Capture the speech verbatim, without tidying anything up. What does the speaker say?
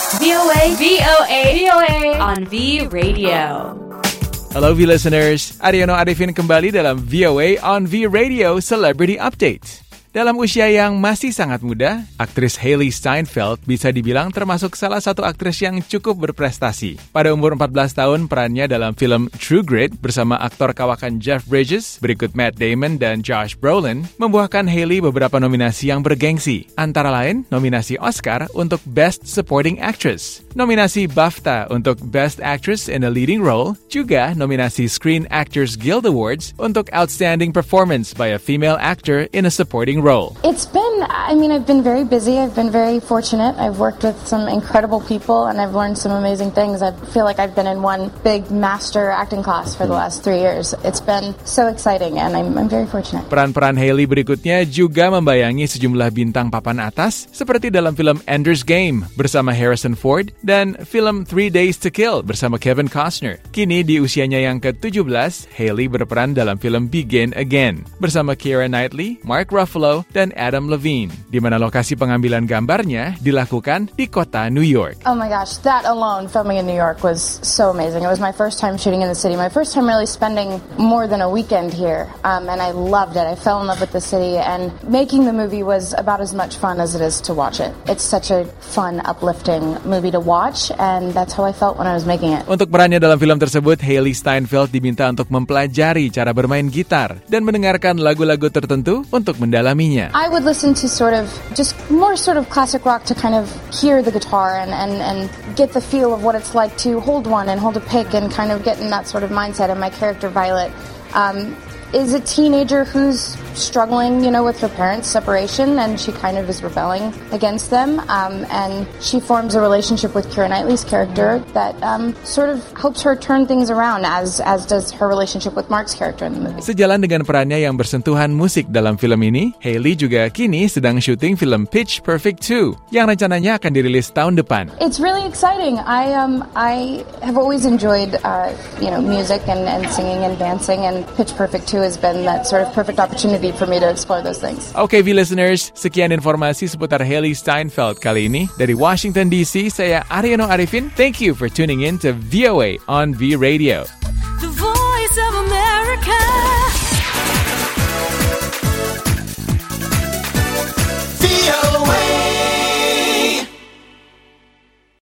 VOA, VOA, VOA on V Radio. Hello V listeners, Aryono Arifin kembali dalam V O A on V Radio Celebrity Update. Dalam usia yang masih sangat muda, aktris Hailee Steinfeld bisa dibilang termasuk salah satu aktris yang cukup berprestasi. Pada umur empat belas tahun, perannya dalam film True Grit bersama aktor kawakan Jeff Bridges, berikut Matt Damon dan Josh Brolin, membuahkan Hailee beberapa nominasi yang bergengsi. Antara lain, nominasi Oscar untuk Best Supporting Actress, nominasi BAFTA untuk Best Actress in a Leading Role, juga nominasi Screen Actors Guild Awards untuk Outstanding Performance by a Female Actor in a Supporting Role. It's been, I mean, I've been very busy. I've been very fortunate. I've worked with some incredible people and I've learned some amazing things. I feel like I've been in one big master acting class for the last three years. It's been so exciting and I'm, I'm very fortunate. Peran-peran Hailee berikutnya juga membayangi sejumlah bintang papan atas seperti dalam film Ender's Game bersama Harrison Ford dan film Three Days to Kill bersama Kevin Costner. Kini di usianya yang ke tujuh belas, Hailee berperan dalam film Begin Again bersama Keira Knightley, Mark Ruffalo, dan Adam Levine, di mana lokasi pengambilan gambarnya dilakukan di kota New York. Oh my gosh, that alone, filming in New York was so amazing. It was my first time shooting in the city, my first time really spending more than a weekend here, um, and I loved it. I fell in love with the city, and making the movie was about as much fun as it is to watch it. It's such a fun, uplifting movie to watch, and that's how I felt when I was making it. Untuk perannya dalam film tersebut, Hailee Steinfeld diminta untuk mempelajari cara bermain gitar dan mendengarkan lagu-lagu tertentu untuk mendalami. I would listen to sort of, just more sort of classic rock to kind of hear the guitar and, and, and get the feel of what it's like to hold one and hold a pick and kind of get in that sort of mindset. And my character, Violet, um, is a teenager who's struggling, you know, with her parents' separation, and she kind of is rebelling against them. Um, and she forms a relationship with Keira Knightley's character that um, sort of helps her turn things around, as as does her relationship with Mark's character in the movie. Sejalan dengan perannya yang bersentuhan musik dalam film ini, Hailee juga kini sedang syuting film Pitch Perfect two yang rencananya akan dirilis tahun depan. It's really exciting. I um I have always enjoyed uh, you know music and, and singing and dancing, and Pitch Perfect two has been that sort of perfect opportunity for me to explore those things. Oke, okay, V listeners, sekian informasi seputar Hailee Steinfeld kali ini. Dari Washington D C, saya Aryono Arifin. Thank you for tuning in to V O A on V Radio. The Voice of America.